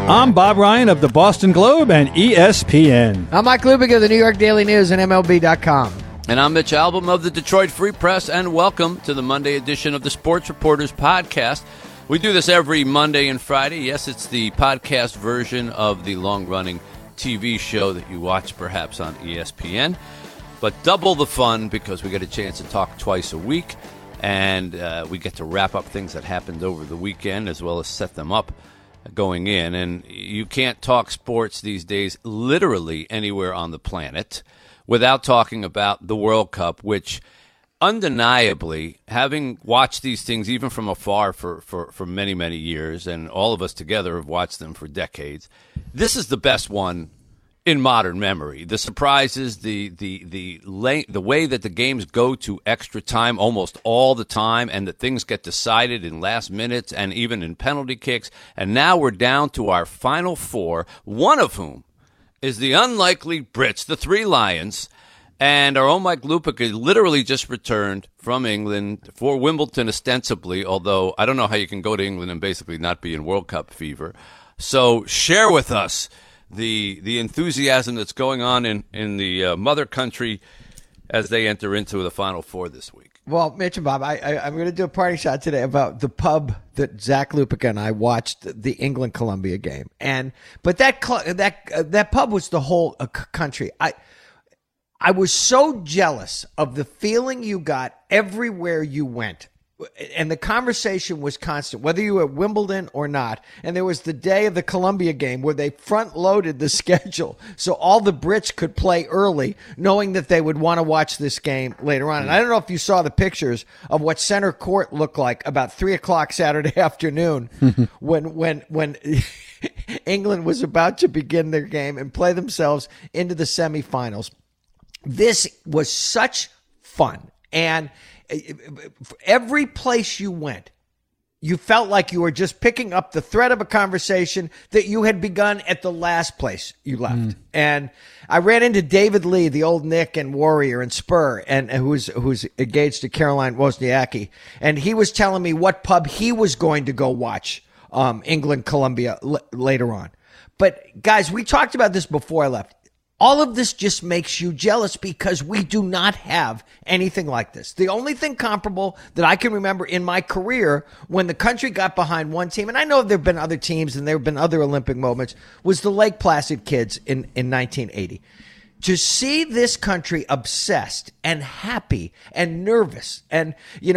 I'm Bob Ryan of the Boston Globe and ESPN. I'm Mike Lubick of the New York Daily News and MLB.com. And I'm Mitch Albom of the Detroit Free Press, and welcome to the Monday edition of the Sports Reporters Podcast. We do this every Monday and Friday. Yes, it's the podcast version of the long-running TV show that you watch perhaps on ESPN, but double the fun because we get a chance to talk twice a week, and we get to wrap up things that happened over the weekend as well as set them up going in. And you can't talk sports these days literally anywhere on the planet without talking about the World Cup, which undeniably, having watched these things even from afar for many, many years, and all of us together have watched them for decades, this is the best one in modern memory. The surprises, the way that the games go to extra time almost all the time, and that things get decided in last minutes and even in penalty kicks. And now we're down to our final four, one of whom is the unlikely Brits, the Three Lions. And our own Mike Lupica literally just returned from England for Wimbledon ostensibly, although I don't know how you can go to England and basically not be in World Cup fever. So share with us the enthusiasm that's going on in the mother country as they enter into the Final Four this week. Well, Mitch and Bob, I'm going to do a party shot today about the pub that Zach Lupica and I watched the England-Colombia game. But that pub was the whole country. I was so jealous of the feeling you got everywhere you went. And the conversation was constant, whether you were at Wimbledon or not. And there was the day of the Colombia game where they front-loaded the schedule so all the Brits could play early, knowing that they would want to watch this game later on. And I don't know if you saw the pictures of what center court looked like about 3 o'clock Saturday afternoon when England was about to begin their game and play themselves into the semifinals. This was such fun. And every place you went, you felt like you were just picking up the thread of a conversation that you had begun at the last place you left. And I ran into David Lee, the old Nick and Warrior and Spur, and who's engaged to Caroline Wozniacki, and he was telling me what pub he was going to go watch England Colombia later on. But guys, we talked about this before I left. All of this just makes you jealous because we do not have anything like this. The only thing comparable that I can remember in my career when the country got behind one team, and I know there have been other teams and there have been other Olympic moments, was the Lake Placid kids in 1980. To see this country obsessed and happy and nervous, and,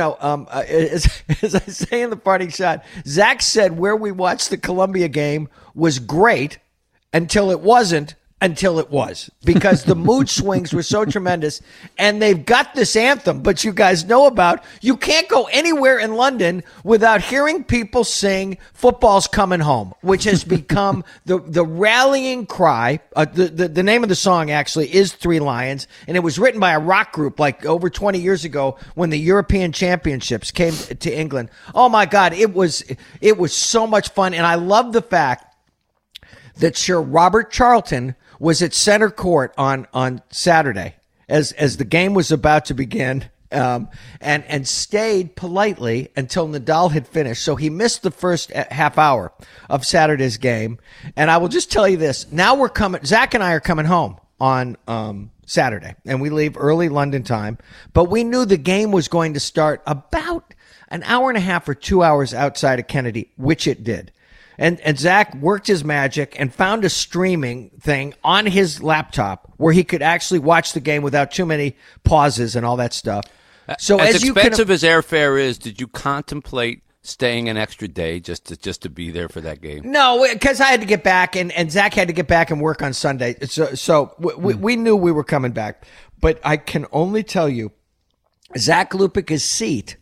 as I say in the parting shot, Zach said where we watched the Colombia game was great until it wasn't. Until it was, because the mood swings were so tremendous. And they've got this anthem, but you guys know about, you can't go anywhere in London without hearing people sing "Football's Coming Home," which has become the rallying cry. The name of the song actually is Three Lions, and it was written by a rock group like over 20 years ago when the European Championships came to England. Oh my God, it was so much fun. And I love the fact that Sir Robert Charlton was at center court on Saturday as the game was about to begin, and stayed politely until Nadal had finished. So he missed the first half hour of Saturday's game. And I will just tell you this. Now Zach and I are coming home on Saturday, and we leave early London time. But we knew the game was going to start about an hour and a half or 2 hours outside of Kennedy, which it did. And Zach worked his magic and found a streaming thing on his laptop where he could actually watch the game without too many pauses and all that stuff. So as expensive as airfare is, did you contemplate staying an extra day just to be there for that game? No, because I had to get back, and Zach had to get back and work on Sunday. So we knew we were coming back. But I can only tell you, Zach Lupica's seat,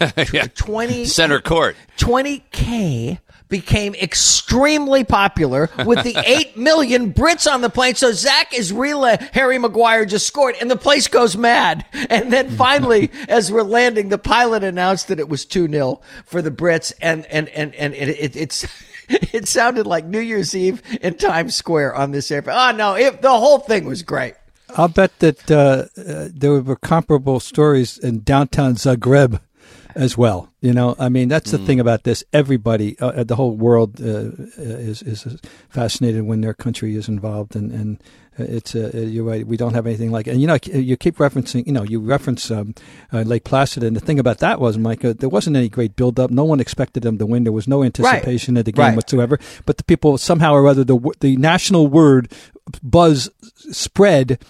20 center court, 20K. Became extremely popular with the 8 million Brits on the plane. So Zach is Harry Maguire just scored, and the place goes mad. And then finally, as we're landing, the pilot announced that it was 2-0 for the Brits, and it sounded like New Year's Eve in Times Square on this airplane. Oh no, the whole thing was great. I'll bet that there were comparable stories in downtown Zagreb as well. I mean, that's the thing about this. Everybody, the whole world is fascinated when their country is involved, and it's you're right. We don't have anything like it. And you keep referencing. You reference Lake Placid, and the thing about that was, Mike, there wasn't any great build-up. No one expected them to win. There was no anticipation of the game whatsoever. But the people somehow or other, the national word buzz spread.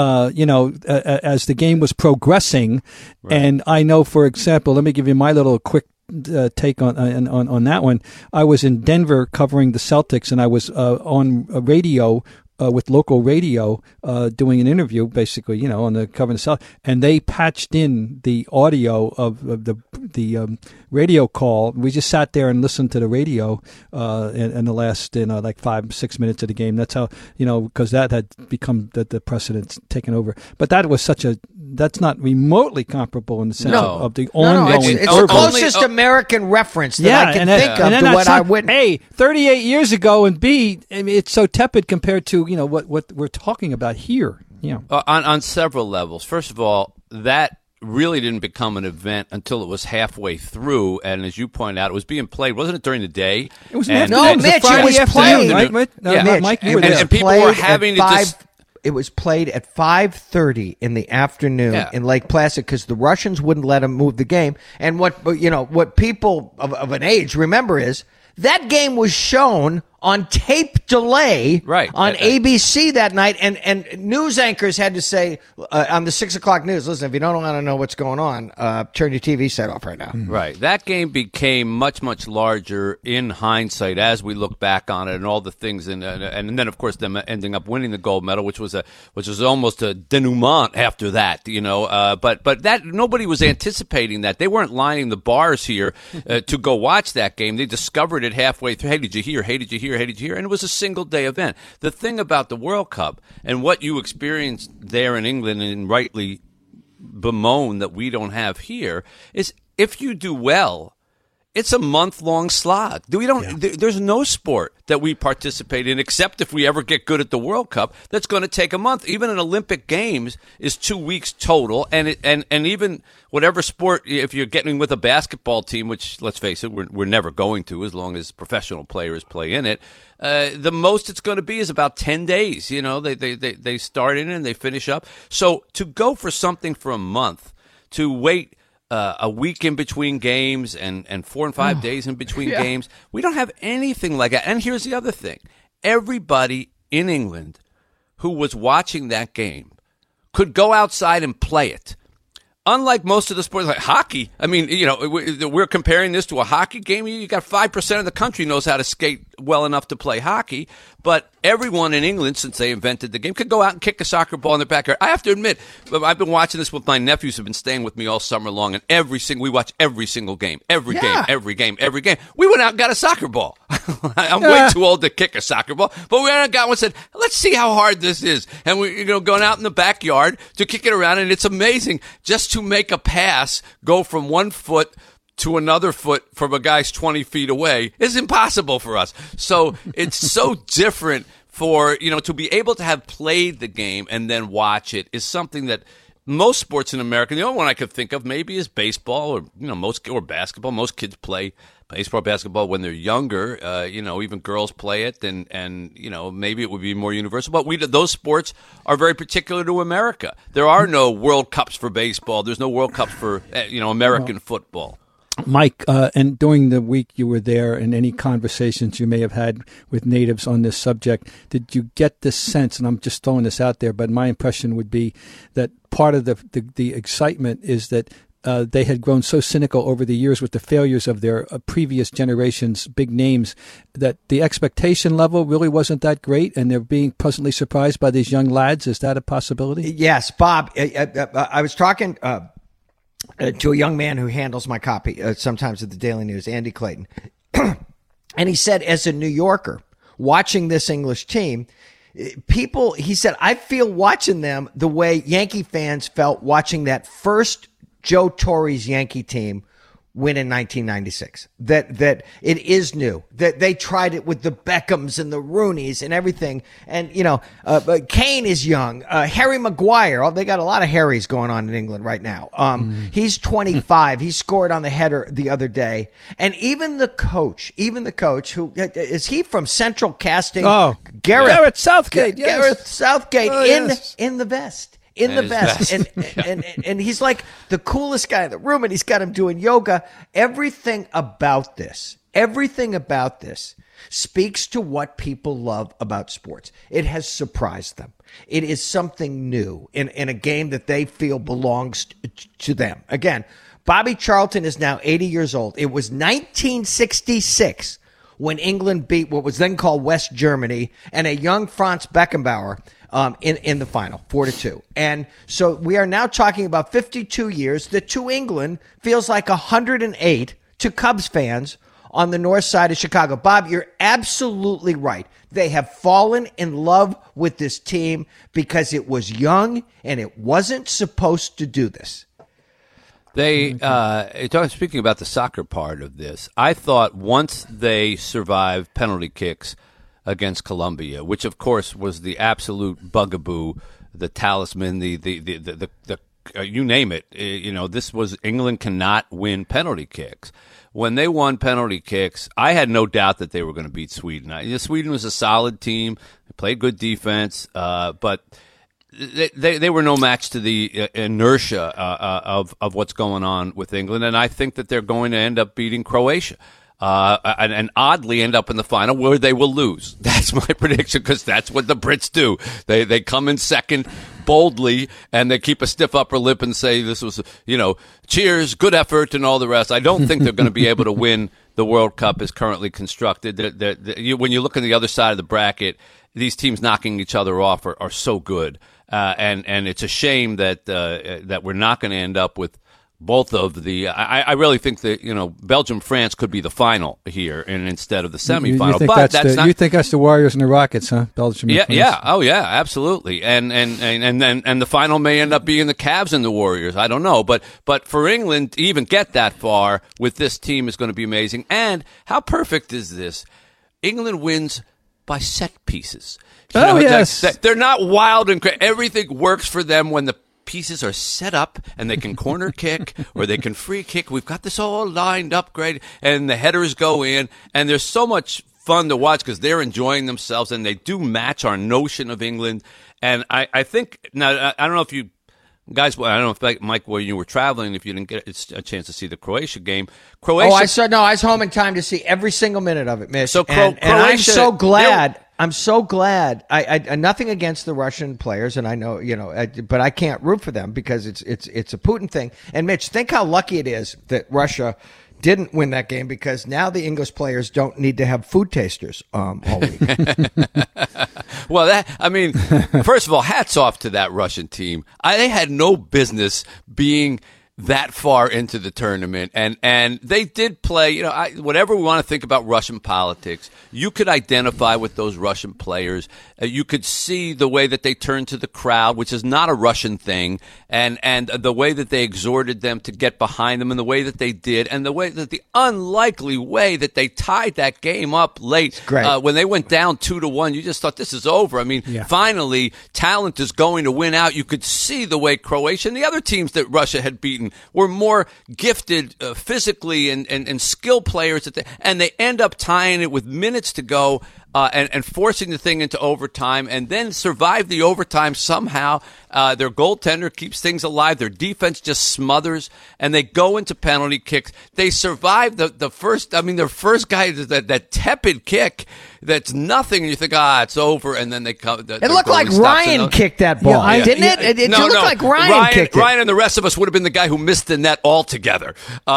As the game was progressing, and I know, for example, let me give you my little quick take on that one. I was in Denver covering the Celtics, and I was on a radio. With local radio, doing an interview, basically, on the covering the Celtics, and they patched in the audio of the radio call. We just sat there and listened to the radio in the last, like 5-6 minutes of the game. That's how, because that had become the precedent taken over. But that was that's not remotely comparable in the sense of the ongoing. It's the closest American reference that I can think of to what I witnessed. A, 38 years ago, and B, I mean, it's so tepid compared to what we're talking about here. On several levels. First of all, that really didn't become an event until it was halfway through, and as you point out, it was being played. Wasn't it during the day? It was Mitch, it was played. Right, Mitch? Mitch, Mike, you were and people were having to just. It was played at 5:30 in the afternoon in Lake Placid because the Russians wouldn't let them move the game. And what people of an age remember is that game was shown on tape delay on ABC that night, and news anchors had to say on the 6 o'clock news, listen, if you don't want to know what's going on, turn your TV set off right now. Right. That game became much, much larger in hindsight as we look back on it, and all the things, and then of course them ending up winning the gold medal, which was almost a denouement after that, but that nobody was anticipating that. They weren't lining the bars here to go watch that game. They discovered it halfway through. Hey, did you hear? Hey, did you hear? And it was a single-day event. The thing about the World Cup and what you experienced there in England, and rightly bemoan that we don't have here, is if you do well, it's a month-long slog. There's no sport that we participate in, except if we ever get good at the World Cup, that's going to take a month. Even an Olympic Games is 2 weeks total, and even whatever sport, if you're getting with a basketball team, which, let's face it, we're never going to as long as professional players play in it, the most it's going to be is about 10 days. They start in and they finish up. So to go for something for a month, to wait a week in between games and 4 and 5 days in between games. We don't have anything like that. And here's the other thing. Everybody in England who was watching that game could go outside and play it. Unlike most of the sports, like hockey, I mean, we're comparing this to a hockey game. You got 5% of the country knows how to skate well enough to play hockey, but everyone in England, since they invented the game, could go out and kick a soccer ball in their backyard. I have to admit, I've been watching this with my nephews who've been staying with me all summer long, and we watch every single game, every game. We went out and got a soccer ball. I'm way too old to kick a soccer ball, but we went out and got one and said, let's see how hard this is. And we're going out in the backyard to kick it around, and it's amazing just to make a pass go from 1 foot to another foot from a guy's 20 feet away is impossible for us. So it's so different for, to be able to have played the game and then watch it is something that most sports in America, the only one I could think of maybe is baseball or basketball. Most kids play baseball, basketball when they're younger. Even girls play it, and maybe it would be more universal. But those sports are very particular to America. There are no World Cups for baseball. There's no World Cups for American football. Mike, and during the week you were there, and any conversations you may have had with natives on this subject, did you get this sense, and I'm just throwing this out there, but my impression would be that part of the excitement is that they had grown so cynical over the years with the failures of their previous generations, big names, that the expectation level really wasn't that great, and they're being pleasantly surprised by these young lads. Is that a possibility? Yes, Bob. I was talking to a young man who handles my copy sometimes at the Daily News, Andy Clayton. And he said, as a New Yorker, watching this English team, he said, I feel watching them the way Yankee fans felt watching that first Joe Torre's Yankee team win in 1996. That it is new. That they tried it with the Beckhams and the Rooneys and everything. And but Kane is young. Harry Maguire. Oh, they got a lot of Harrys going on in England right now. He's 25. He scored on the header the other day. And even the coach, who is he from Central Casting? Oh, Gareth Southgate. Yes. Gareth Southgate in the vest. In the vest. And he's like the coolest guy in the room, and he's got him doing yoga. Everything about this speaks to what people love about sports. It has surprised them. It is something new in a game that they feel belongs to them. Again, Bobby Charlton is now 80 years old. It was 1966 when England beat what was then called West Germany and a young Franz Beckenbauer in the final, 4-2. And so we are now talking about 52 years that to England feels like 108 to Cubs fans on the north side of Chicago. Bob, you're absolutely right. They have fallen in love with this team because it was young and it wasn't supposed to do this. Speaking about the soccer part of this, I thought once they survived penalty kicks against Colombia, which of course was the absolute bugaboo, the talisman, the you name it. This was England cannot win penalty kicks. When they won penalty kicks, I had no doubt that they were going to beat Sweden. Sweden was a solid team, they played good defense, but they were no match to the inertia of what's going on with England, and I think that they're going to end up beating Croatia. And oddly end up in the final where they will lose. That's my prediction, because that's what the Brits do. They come in second boldly and they keep a stiff upper lip and say this was, cheers, good effort, and all the rest. I don't think they're going to be able to win the World Cup as currently constructed. When you look on the other side of the bracket, these teams knocking each other off are so good, and it's a shame that we're not going to end up with both of the. I really think that Belgium France could be the final here, and instead of the semifinal. You think that's the Warriors and the Rockets, huh? Belgium. Yeah, absolutely. And the final may end up being the Cavs and the Warriors. I don't know, but for England to even get that far with this team is going to be amazing. And how perfect is this? England wins by set pieces. Yes, they're not wild and everything works for them when the pieces are set up and they can corner kick or they can free kick. We've got this all lined up great, and the headers go in, and there's so much fun to watch because they're enjoying themselves, and they do match our notion of England. And I think now, I don't know if you guys, I don't know if Mike, when you were traveling, if you didn't get a chance to see the Croatia game. I was home in time to see every single minute of it, Mitch. So and I'm so glad. I'm so glad. I nothing against the Russian players, and I know but I can't root for them because it's a Putin thing. And Mitch, think how lucky it is that Russia didn't win that game, because now the English players don't need to have food tasters all week. Well, first of all, hats off to that Russian team. They had no business being that far into the tournament, and they did play. Whatever we want to think about Russian politics, you could identify with those Russian players. You could see the way that they turned to the crowd, which is not a Russian thing, and the way that they exhorted them to get behind them, and the way that they did, and the unlikely way that they tied that game up late. When they went down 2-1, you just thought this is over. Finally, talent is going to win out. You could see the way Croatia and the other teams that Russia had beaten were more gifted physically and skill players, and they end up tying it with minutes to go. And forcing the thing into overtime, and then survive the overtime somehow. Their goaltender keeps things alive. Their defense just smothers, and they go into penalty kicks. They survive the first. Their first guy, that tepid kick. That's nothing, and you think, it's over, and then they come. It looked like Ryan kicked that ball, didn't it? It looked like Ryan kicked it. Ryan and the rest of us would have been the guy who missed the net altogether.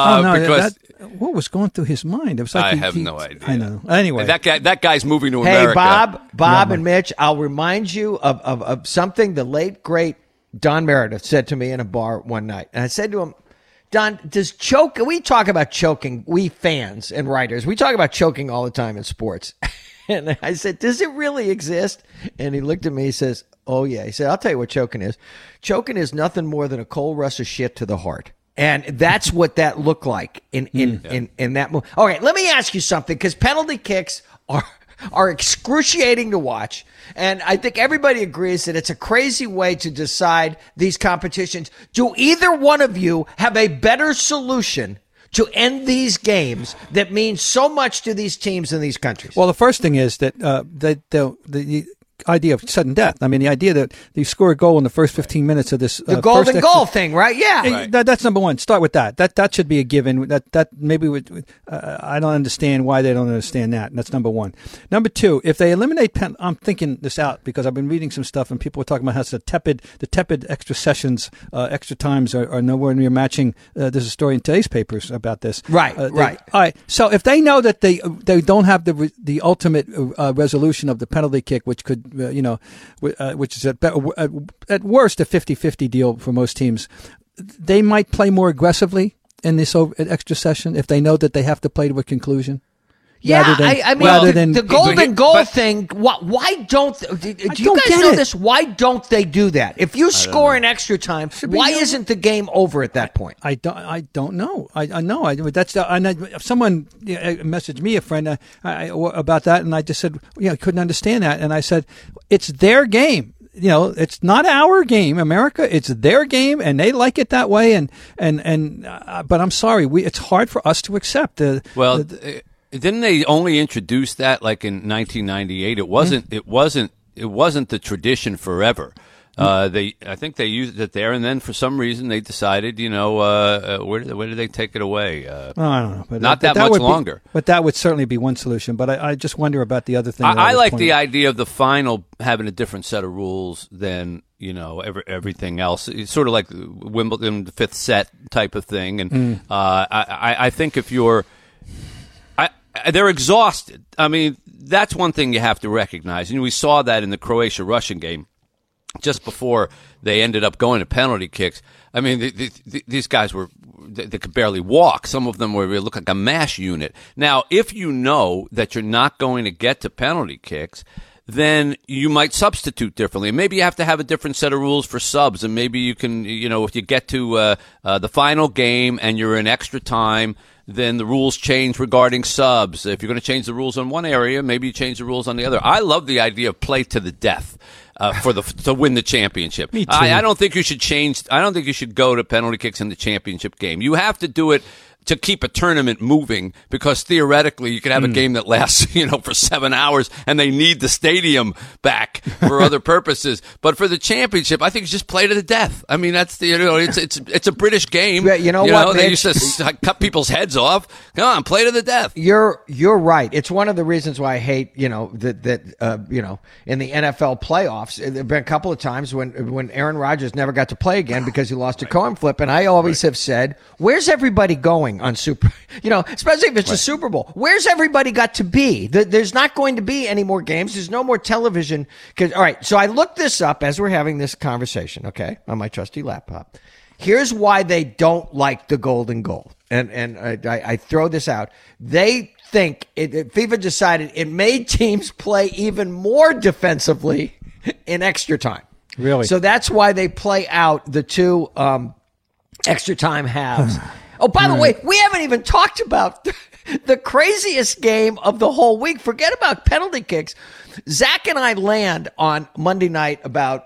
What was going through his mind? It was like I have no idea. I know. Anyway, that guy's moving to America. Hey, Bob, and Mitch, I'll remind you of something the late great Don Meredith said to me in a bar one night, and I said to him, Don, we talk about choking, we fans and writers, we talk about choking all the time in sports. And I said, does it really exist? And he looked at me, he says, oh yeah. He said, I'll tell you what choking is. Choking is nothing more than a cold rush of shit to the heart. And that's what that looked like in that move. All right, let me ask you something, because penalty kicks are excruciating to watch. And I think everybody agrees that it's a crazy way to decide these competitions. Do either one of you have a better solution to end these games that means so much to these teams in these countries? Well, the first thing is that the idea of sudden death. I mean, the idea that you score a goal in the first 15 minutes of this the golden goal thing, right? Yeah, right. That's number one. Start with that. That should be a given. That maybe would. I don't understand why they don't understand that. That's number one. Number two, if they eliminate I'm thinking this out because I've been reading some stuff and people were talking about how the tepid extra sessions, extra times are nowhere near matching. There's a story in today's papers about this. Right. Right. All right. So if they know that they don't have the ultimate resolution of the penalty kick, which could which is at worst a 50-50 deal for most teams, they might play more aggressively in this extra session if they know that they have to play to a conclusion. Yeah, the golden goal thing. Why don't? Do you guys know this? Why don't they do that? If you score in extra time, why isn't the game over at that point? I don't know. I know. Someone messaged me, a friend, about that, and I just said, I couldn't understand that, and I said, it's their game. It's not our game, America. It's their game, and they like it that way. But I'm sorry, it's hard for us to accept. Didn't they only introduce that like in 1998? It wasn't. It wasn't the tradition forever. I think they used it there, and then for some reason they decided, where did they take it away? I don't know, but not that much longer. But that would certainly be one solution. But I just wonder about the other thing. I like the idea of the final having a different set of rules than everything else. It's sort of like Wimbledon, the fifth set type of thing, and I think if you're they're exhausted. I mean, that's one thing you have to recognize. And we saw that in the Croatia-Russian game just before they ended up going to penalty kicks. I mean, these guys they could barely walk. Some of them looked like a MASH unit. Now, if you know that you're not going to get to penalty kicks, then you might substitute differently. Maybe you have to have a different set of rules for subs, and maybe you can, if you get to the final game and you're in extra time, then the rules change regarding subs. If you're going to change the rules on one area, maybe you change the rules on the other. I love the idea of play to the death to win the championship. Me too. I don't think you should change. I don't think you should go to penalty kicks in the championship game. You have to do it to keep a tournament moving, because theoretically you could have a game that lasts, for 7 hours, and they need the stadium back for other purposes. But for the championship, I think you just play to the death. I mean, that's it's a British game. Yeah, what? They used to cut people's heads off. Come on, play to the death. You're right. It's one of the reasons why I hate, that in the NFL playoffs, there have been a couple of times when Aaron Rodgers never got to play again because he lost a coin flip, and I always have said, where's everybody going on especially if it's a Super Bowl? Where's everybody got to be? There's not going to be any more games. There's no more television. All right, so I looked this up as we're having this conversation, okay, on my trusty laptop. Here's why they don't like the golden goal. And I throw this out. They think FIFA decided it made teams play even more defensively in extra time. Really? So that's why they play out the two extra time halves. Oh, by the way, we haven't even talked about the craziest game of the whole week. Forget about penalty kicks. Zach and I land on Monday night about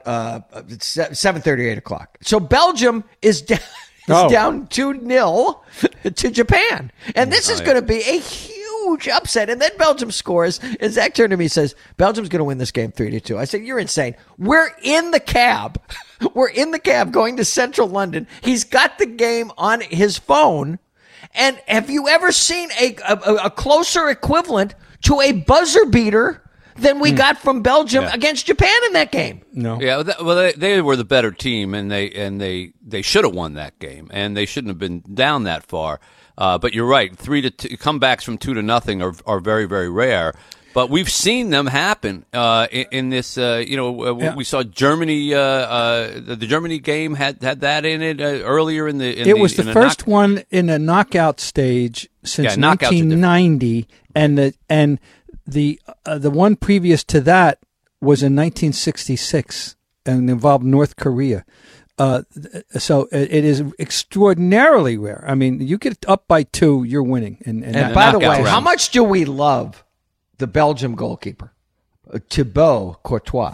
7:30, 8 o'clock. So Belgium is down. Down 2-0 to Japan. And this is going to be a huge upset. And then Belgium scores. And Zach turned to me and says, Belgium's going to win this game 3-2. I said, you're insane. We're in the cab. We're in the cab going to central London. He's got the game on his phone. And have you ever seen a closer equivalent to a buzzer beater than we got from Belgium against Japan in that game? No. Yeah, they were the better team, and they should have won that game, and they shouldn't have been down that far. But you're right, 3-2 comebacks from 2-0 are very, very rare. But we've seen them happen in this. We saw Germany. The Germany game had that in it earlier in the. It was the first one in a knockout stage since 1990, and the one previous to that was in 1966 and involved North Korea. So it is extraordinarily rare. I mean, you get up by 2, you're winning. And by the way, knockout how rounds. much do we love the Belgium goalkeeper? Thibaut Courtois,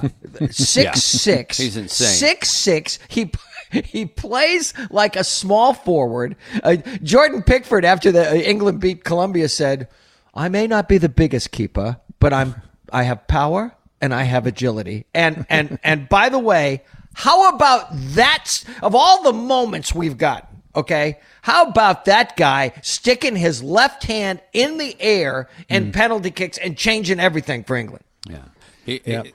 6'6". He's insane. 6'6". He plays like a small forward. Jordan Pickford, after the England beat Colombia, said, "I may not be the biggest keeper, but I have power and I have agility." And by the way, how about that? Of all the moments we've gotten, okay, how about that guy sticking his left hand in the air and penalty kicks and changing everything for England? Yeah.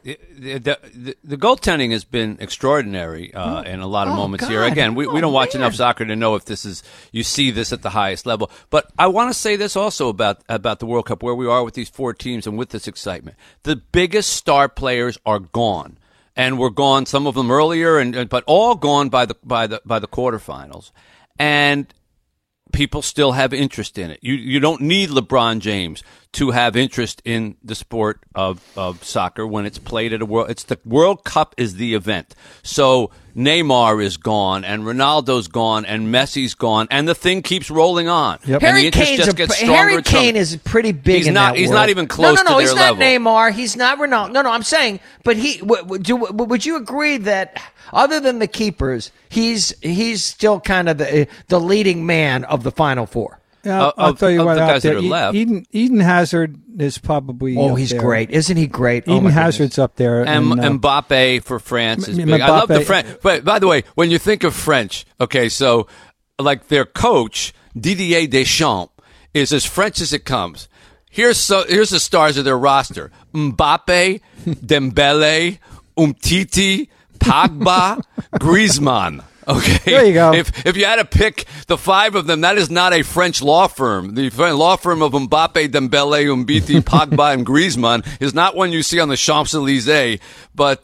The goaltending has been extraordinary in a lot of moments here. Again, we don't watch enough soccer to know if this is, you see this at the highest level. But I want to say this also about the World Cup, where we are with these 4 teams and with this excitement. The biggest star players are gone, and were gone, some of them earlier, but all gone by the quarterfinals. And people still have interest in it. You don't need LeBron James to have interest in the sport of soccer when it's played at the World Cup is the event. So Neymar is gone, and Ronaldo's gone, and Messi's gone, and the thing keeps rolling on. Yep. And the interest just gets stronger. Harry Kane is pretty big in that He's world. not even close to their level. He's not Neymar. He's not Ronaldo. No, I'm saying, but would you agree that other than the keepers, he's still kind of the leading man of the Final Four? Yeah, I'll tell you of what, the out guys that there, are left. Eden Hazard is probably He's there. great. Isn't he great? Eden Hazard's up there. And Mbappe for France is big. I Mbappe. love the French. But by the way, when you think of French, okay, so like their coach, Didier Deschamps, is as French as it comes. Here's the stars of their roster: Mbappe, Dembele, Umtiti, Pogba, Griezmann. Okay, there you go. If you had to pick the 5 of them, that is not a French law firm. The law firm of Mbappe, Dembele, Umtiti, Pogba, and Griezmann is not one you see on the Champs-Elysees. But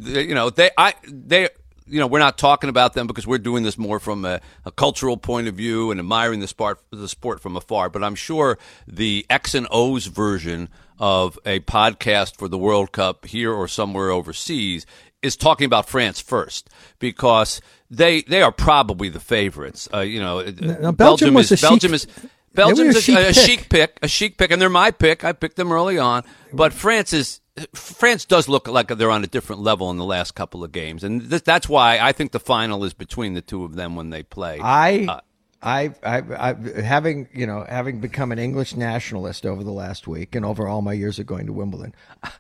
we're not talking about them because we're doing this more from a cultural point of view and admiring the sport from afar. But I'm sure the X and O's version of a podcast for the World Cup here or somewhere overseas is talking about France first, because they are probably the favorites. Belgium was a chic pick, and they're my pick. I picked them early on, but France does look like they're on a different level in the last couple of games, and that's why I think the final is between the two of them when they play. Having become an English nationalist over the last week and over all my years of going to Wimbledon,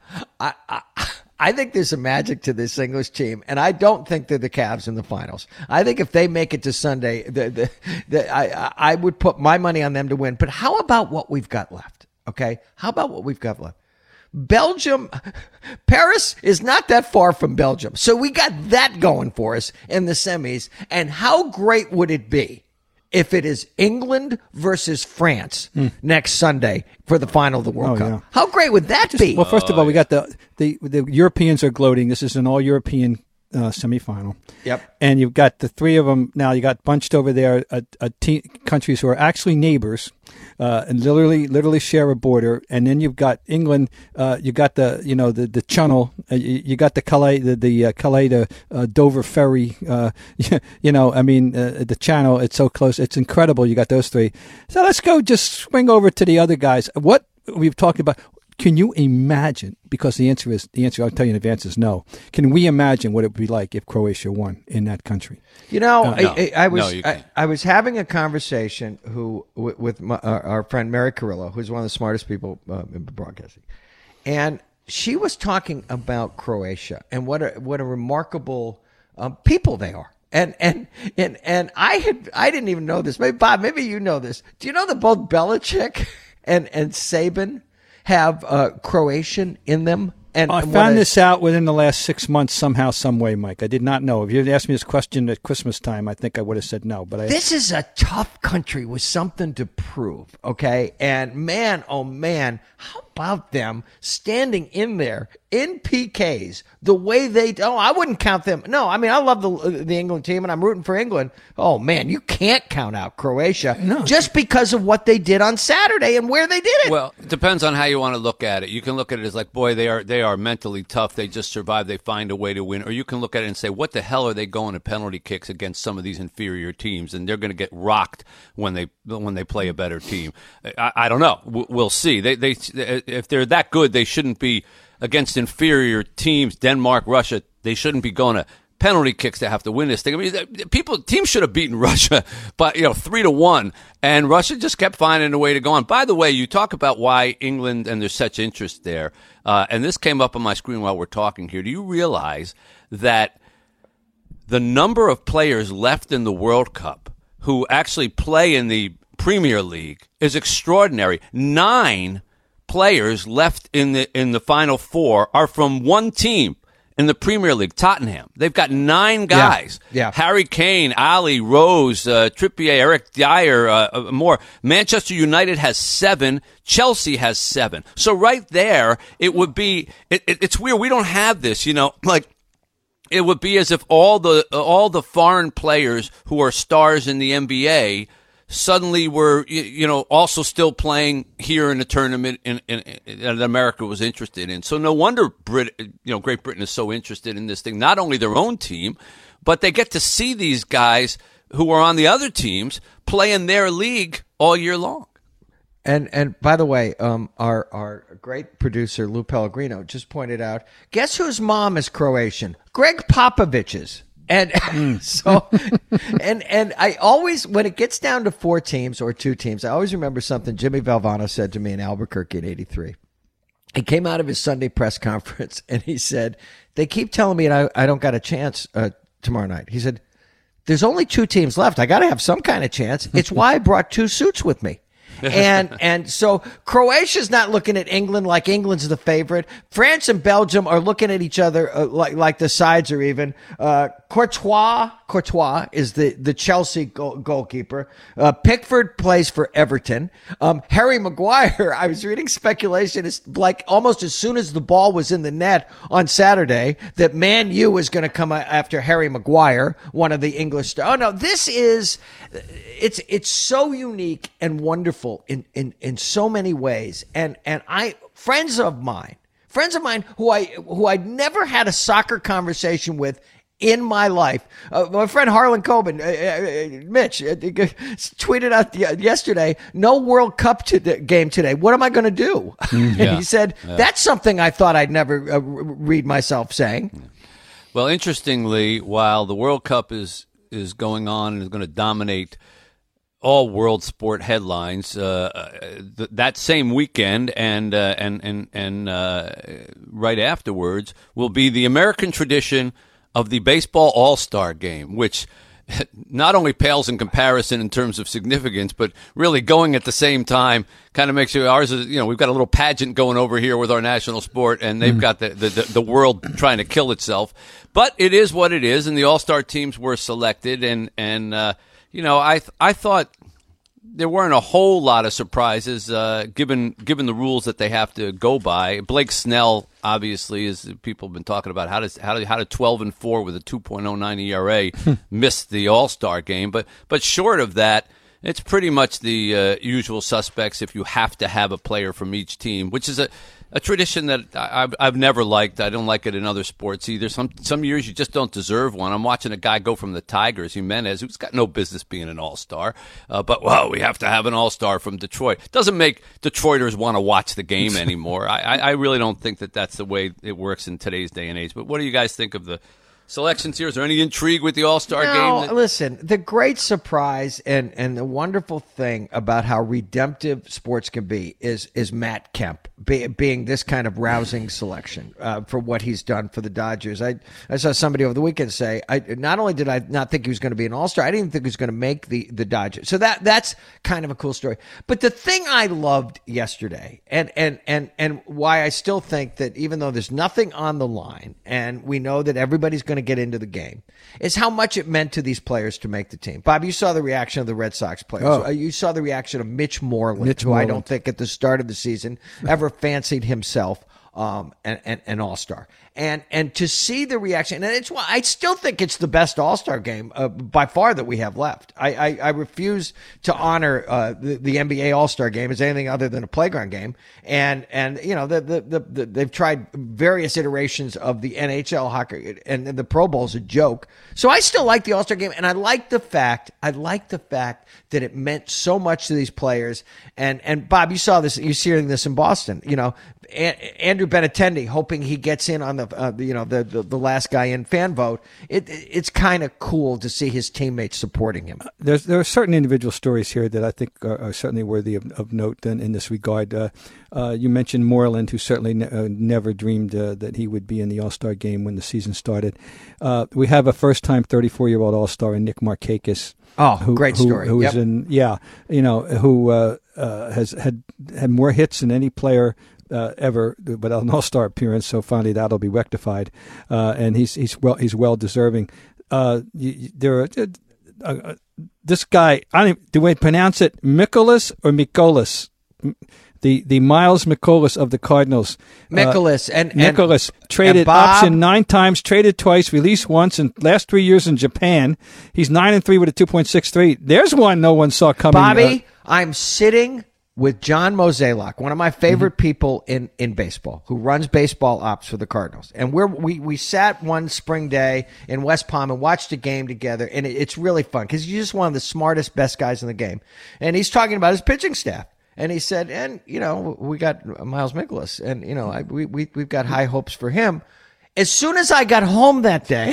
I think there's some magic to this English team, and I don't think they're the Cavs in the finals. I think if they make it to Sunday, I would put my money on them to win. But how about what we've got left? Okay, how about what we've got left? Belgium, Paris is not that far from Belgium, so we got that going for us in the semis. And how great would it be if it is England versus France next Sunday for the final of the World Cup? Yeah. How great would that be? Well, first of all, we got the Europeans are gloating. This is an all-European semifinal. Yep. And you've got the 3 of them now. You got bunched over there, countries who are actually neighbors, and literally share a border. And then you've got England. You got the Channel. You got the Calais, the Calais to Dover ferry. The Channel. It's so close. It's incredible. You got those 3. So let's go. Just swing over to the other guys. What we've talked about. Can you imagine? Because the answer I'll tell you in advance is no. Can we imagine what it would be like if Croatia won in that country? I was having a conversation with our friend Mary Carrillo, who's one of the smartest people in broadcasting, and she was talking about Croatia and what a remarkable people they are. And I didn't even know this. Maybe Bob, maybe you know this. Do you know that both Belichick and Saban have Croatian in them? And I found this out within the last 6 months somehow, some way, Mike. I did not know. If you had asked me this question at Christmas time, I think I would have said no. But this is a tough country with something to prove, okay? And man, oh man, how about them standing in there in PKs the way they I wouldn't count them. No, I mean, I love the England team and I'm rooting for England. Oh man, you can't count out Croatia just because of what they did on Saturday and where they did it. Well, it depends on how you want to look at it. You can look at it as like, boy, they are mentally tough. They just survive. They find a way to win. Or you can look at it and say, what the hell are they going to penalty kicks against some of these inferior teams? And they're going to get rocked when they play a better team. I don't know. We'll see. They if they're that good, they shouldn't be against inferior teams. Denmark, Russia, they shouldn't be going to penalty kicks to have to win this thing. I mean, teams should have beaten Russia, but 3-1, and Russia just kept finding a way to go on. By the way, you talk about why England and there's such interest there, and this came up on my screen while we're talking here. Do you realize that the number of players left in the World Cup who actually play in the Premier League is extraordinary? 9 players left in the Final Four are from one team in the Premier League, Tottenham. They've got 9 guys. Yeah. Harry Kane, Ali, Rose, Trippier, Eric Dyer, more. Manchester United has 7. Chelsea has 7. So right there, it would be, it's weird. We don't have this, like, it would be as if all the foreign players who are stars in the NBA suddenly were, also still playing here in a tournament that America was interested in. So no wonder Great Britain is so interested in this thing. Not only their own team, but they get to see these guys who are on the other teams play in their league all year long. And by the way, our great producer Lou Pellegrino just pointed out, guess whose mom is Croatian? Greg Popovich's. And so, and I always, when it gets down to 4 teams or 2 teams, I always remember something Jimmy Valvano said to me in Albuquerque in '83. He came out of his Sunday press conference and he said, they keep telling me I don't got a chance tomorrow night. He said, there's only 2 teams left. I got to have some kind of chance. It's why I brought 2 suits with me. And so Croatia's not looking at England like England's the favorite. France and Belgium are looking at each other like the sides are even. Courtois is the Chelsea goalkeeper. Pickford plays for Everton. Harry Maguire, I was reading speculation, is like almost as soon as the ball was in the net on Saturday that Man U is going to come after Harry Maguire, one of the English stars. Oh no, this is, it's so unique and wonderful in so many ways. And friends of mine who I'd never had a soccer conversation with in my life. My friend Harlan Coben, Mitch, tweeted out yesterday, no World Cup game today. What am I going to do? And he said, that's something I thought I'd never read myself saying. Well, interestingly, while the World Cup is going on and is going to dominate all world sport headlines, that same weekend and right afterwards will be the American tradition of the baseball all-star game, which not only pales in comparison in terms of significance, but really going at the same time kind of makes you, ours is, we've got a little pageant going over here with our national sport, and they've got the world trying to kill itself. But it is what it is, and the all-star teams were selected, and I thought there weren't a whole lot of surprises given the rules that they have to go by. Blake Snell, obviously, as people have been talking about, how did 12-4 with a 2.09 ERA miss the All-Star game? But short of that, it's pretty much the usual suspects if you have to have a player from each team, which is a tradition that I've never liked. I don't like it in other sports either. Some years you just don't deserve one. I'm watching a guy go from the Tigers, Jimenez, who's got no business being an all-star. But we have to have an all-star from Detroit. Doesn't make Detroiters want to watch the game anymore. I really don't think that that's the way it works in today's day and age. But what do you guys think of the selections here? Is there any intrigue with the All-Star game? Listen, the great surprise and the wonderful thing about how redemptive sports can be is Matt Kemp being this kind of rousing selection for what he's done for the Dodgers. I saw somebody over the weekend say, not only did I not think he was going to be an All-Star, I didn't even think he was going to make the Dodgers. So that's kind of a cool story. But the thing I loved yesterday and why I still think that even though there's nothing on the line and we know that everybody's going to get into the game is how much it meant to these players to make the team. Bob, you saw the reaction of the Red Sox players. Oh. You saw the reaction of Mitch Moreland, who I don't think at the start of the season ever fancied himself an all-star. And to see the reaction, and it's why I still think it's the best all-star game by far that we have left. I refuse to honor the NBA all-star game as anything other than a playground game. And you know, they've tried various iterations of the NHL hockey, and the Pro Bowl is a joke. So I still like the all-star game, and I like the fact that it meant so much to these players. And Bob, you saw this, you're seeing this in Boston. You know, Andrew Benintendi hoping he gets in on the last guy in fan vote. It's kind of cool to see his teammates supporting him. There are certain individual stories here that I think are certainly worthy of note in this regard. You mentioned Moreland, who certainly never dreamed that he would be in the All-Star game when the season started. We have a first-time 34-year-old All-Star in Nick Markakis. Oh, great story. Who yep. is who has had more hits than any player ever, but an All-Star appearance. So finally, that'll be rectified, and he's well deserving. This guy, do we pronounce it Mikolas or Mikolas? The Miles Mikolas of the Cardinals. Mikolas Mikolas traded option 9 times, traded twice, released once, and last 3 years in Japan. He's 9-3 with a 2.63. There's one no one saw coming. Bobby, I'm sitting with John Mozeliak, one of my favorite people in baseball, who runs baseball ops for the Cardinals. And we sat one spring day in West Palm and watched a game together, and it's really fun because he's just one of the smartest, best guys in the game. And he's talking about his pitching staff. And he said, and, you know, we got Miles Mikolas, and, you know, we've got high hopes for him. As soon as I got home that day,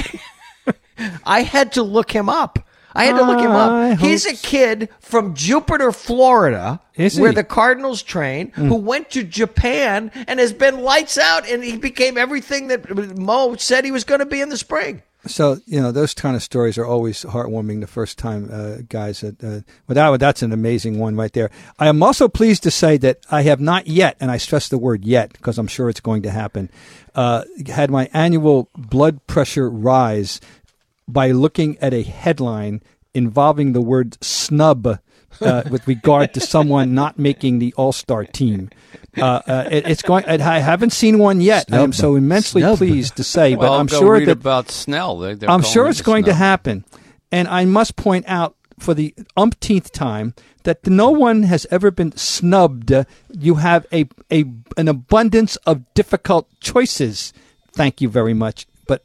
I had to look him up. He's a kid from Jupiter, Florida, where the Cardinals train, who went to Japan and has been lights out, and he became everything that Mo said he was going to be in the spring. So, you know, those kind of stories are always heartwarming the first time, guys. That's an amazing one right there. I am also pleased to say that I have not yet, and I stress the word yet because I'm sure it's going to happen, had my annual blood pressure rise by looking at a headline involving the word snub with regard to someone not making the All-Star team. It's going. I haven't seen one yet. I am so immensely pleased to say, but I'm sure read about Snell. I'm sure it's going to happen. And I must point out for the umpteenth time that no one has ever been snubbed. You have an abundance of difficult choices. Thank you very much. But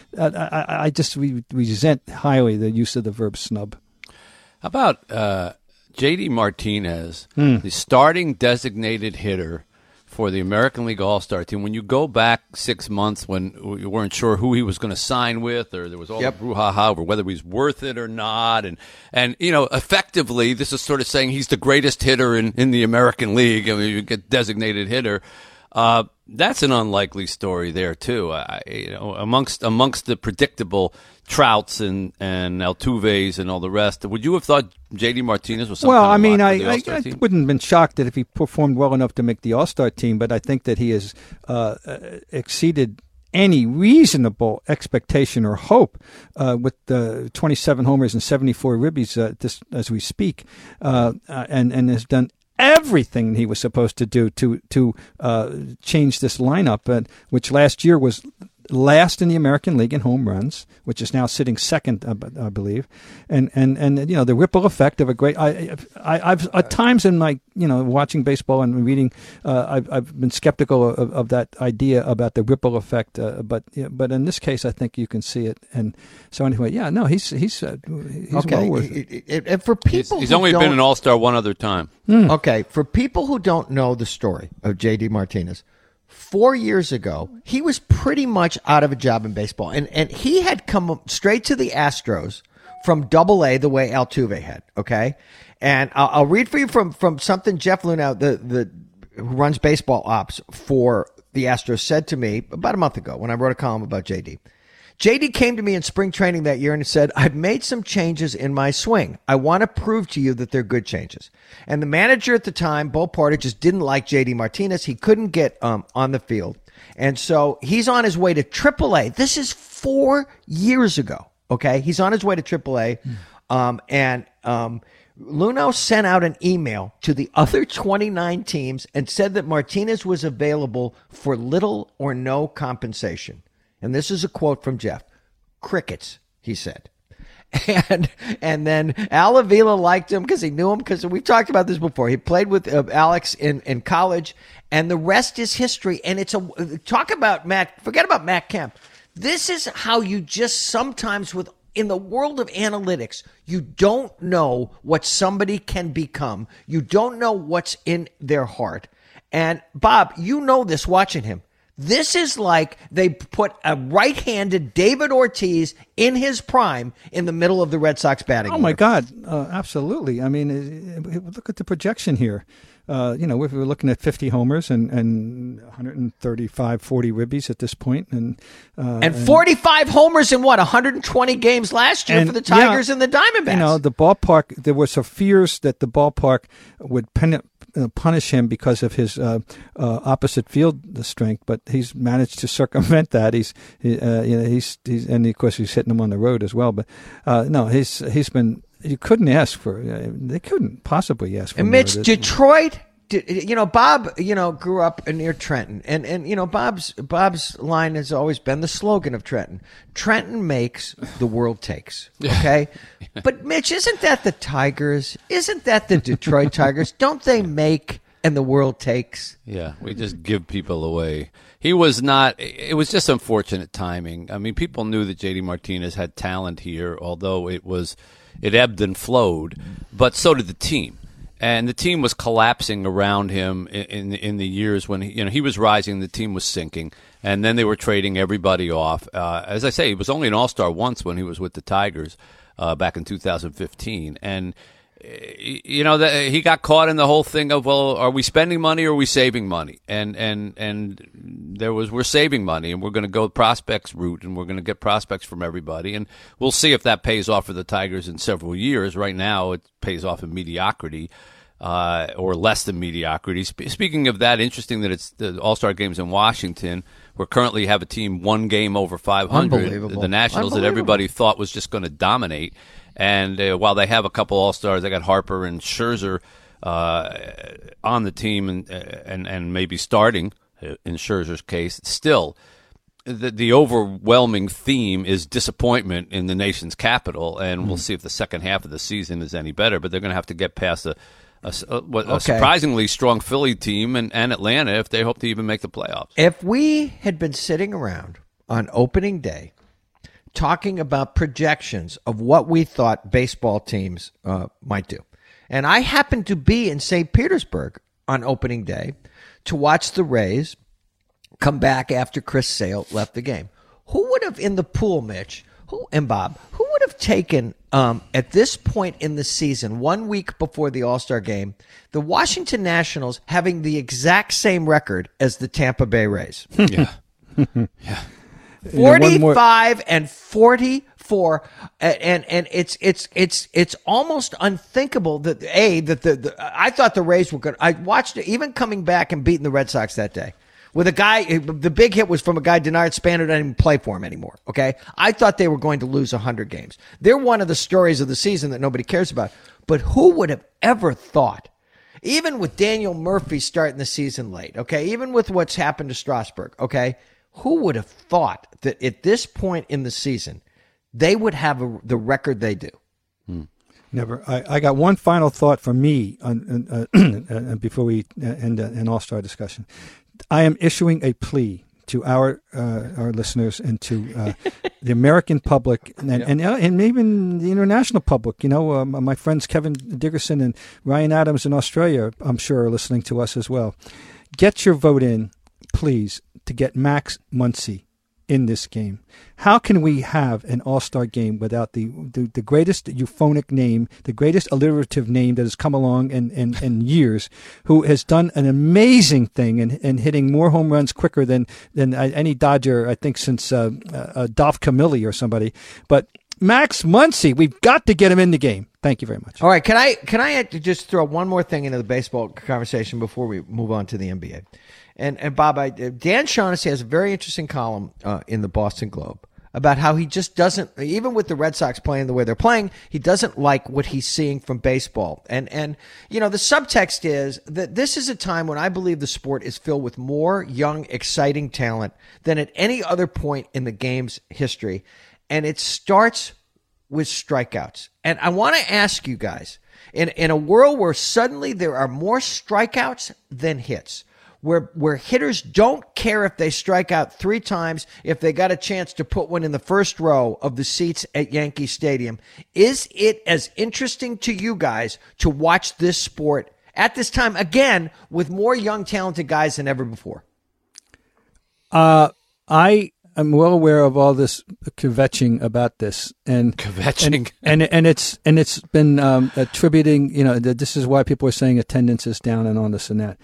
I just resent highly the use of the verb snub. How about J.D. Martinez, the starting designated hitter for the American League All-Star team? When you go back 6 months when you weren't sure who he was going to sign with, or there was all the brouhaha over whether he's worth it or not, and you know, effectively, this is sort of saying he's the greatest hitter in the American League. I mean, you get designated hitter. That's an unlikely story there too. Amongst the predictable Trouts and Altuves and all the rest, would you have thought J.D. Martinez was? Well, I mean, I wouldn't have been shocked that if he performed well enough to make the All-Star team, but I think that he has exceeded any reasonable expectation or hope with the 27 homers and 74 ribbies as we speak, and has done everything he was supposed to do to change this lineup, which last year was last in the American League in home runs, which is now sitting second, I believe, and you know, the ripple effect of a great. I've at times in my, you know, watching baseball and reading, I've been skeptical of that idea about the ripple effect, but in this case, I think you can see it. And so anyway, yeah, no, he's okay. Well worth it. And for people, he's only been an All-Star one other time. Okay, for people who don't know the story of J.D. Martinez, 4 years ago, he was pretty much out of a job in baseball. And he had come straight to the Astros from Double-A the way Altuve had, okay? And I'll read for you from something Jeff Luna, who runs baseball ops for the Astros, said to me about a month ago when I wrote a column about J.D. J.D. came to me in spring training that year and said, I've made some changes in my swing. I want to prove to you that they're good changes. And the manager at the time, Bo Porter, just didn't like J.D. Martinez. He couldn't get on the field. And so he's on his way to AAA. This is 4 years ago. Okay, he's on his way to AAA, and Luhnow sent out an email to the other 29 teams and said that Martinez was available for little or no compensation. And this is a quote from Jeff. "Crickets," he said. And then Al Avila liked him because he knew him, because we've talked about this before. He played with Alex in college, and the rest is history. And talk about forget about Matt Kemp. This is how you just sometimes in the world of analytics, you don't know what somebody can become. You don't know what's in their heart. And Bob, you know this watching him. This is like they put a right-handed David Ortiz in his prime in the middle of the Red Sox batting order. My God, absolutely. I mean, look at the projection here. We're looking at 50 homers and 135, 40 ribbies at this point. And 45 homers in 120 games last year for the Tigers and the Diamondbacks. The ballpark, there were some fears that the ballpark would punish him because of his opposite field strength, but he's managed to circumvent that. He's and of course he's hitting them on the road as well. But he's been. You couldn't ask for. They couldn't possibly ask for. And Mitch, Detroit. Bob, grew up near Trenton, and Bob's line has always been the slogan of Trenton. Trenton makes, the world takes. Okay, but Mitch, isn't that the Tigers? Isn't that the Detroit Tigers? Don't they make and the world takes? Yeah, we just give people away. He was not. It was just unfortunate timing. I mean, people knew that JD Martinez had talent here, although it ebbed and flowed, but so did the team. And the team was collapsing around him in the years when he was rising, the team was sinking, and then they were trading everybody off. As I say, he was only an All-Star once when he was with the Tigers back in 2015, and he got caught in the whole thing of, well, are we spending money or are we saving money? And we're saving money, and we're going to go prospects route, and we're going to get prospects from everybody, and we'll see if that pays off for the Tigers in several years. Right now, it pays off in mediocrity, or less than mediocrity. Speaking of that, interesting that it's the All-Star games in Washington. We currently have a team one game over 500. Unbelievable. The Nationals that everybody thought was just going to dominate. And while they have a couple All-Stars, they got Harper and Scherzer on the team and maybe starting in Scherzer's case. Still, the overwhelming theme is disappointment in the nation's capital, and we'll see if the second half of the season is any better. But they're going to have to get past a surprisingly strong Philly team and Atlanta if they hope to even make the playoffs. If we had been sitting around on opening day talking about projections of what we thought baseball teams might do, and I happened to be in St. Petersburg on opening day to watch the Rays come back after Chris Sale left the game, who would have in the pool, Mitch, who would have taken at this point in the season, 1 week before the All-Star game, the Washington Nationals having the exact same record as the Tampa Bay Rays? Yeah. 45 and 44, and it's almost unthinkable that I thought the Rays were good. I watched it even coming back and beating the Red Sox that day. With a guy, the big hit was from a guy, Denard Spanner, didn't even play for him anymore. Okay, I thought they were going to lose 100 games. They're one of the stories of the season that nobody cares about. But who would have ever thought? Even with Daniel Murphy starting the season late, okay, even with what's happened to Strasburg, okay, who would have thought that at this point in the season they would have the record they do? Never. I got one final thought for me before we end an All-Star discussion. I am issuing a plea to our listeners and to the American public and even the international public. My friends Kevin Dickerson and Ryan Adams in Australia, I'm sure, are listening to us as well. Get your vote in, please, to get Max Muncy in this game. How can we have an All-Star game without the greatest euphonic name, the greatest alliterative name that has come along in years, who has done an amazing thing and hitting more home runs quicker than any Dodger, I think, since Dolph Camilli or somebody. But Max Muncy, we've got to get him in the game. Thank you very much. All right, can I just throw one more thing into the baseball conversation before we move on to the NBA? And Bob, Dan Shaughnessy has a very interesting column in the Boston Globe about how he just doesn't, even with the Red Sox playing the way they're playing, he doesn't like what he's seeing from baseball. And you know, the subtext is that this is a time when I believe the sport is filled with more young, exciting talent than at any other point in the game's history. And it starts with strikeouts. And I want to ask you guys, in a world where suddenly there are more strikeouts than hits, where hitters don't care if they strike out 3 times if they got a chance to put one in the first row of the seats at Yankee Stadium. Is it as interesting to you guys to watch this sport at this time, again, with more young, talented guys than ever before? I am well aware of all this kvetching about this, and Kvetching. and it's been attributing, you know, that this is why people are saying attendance is down and on this and that.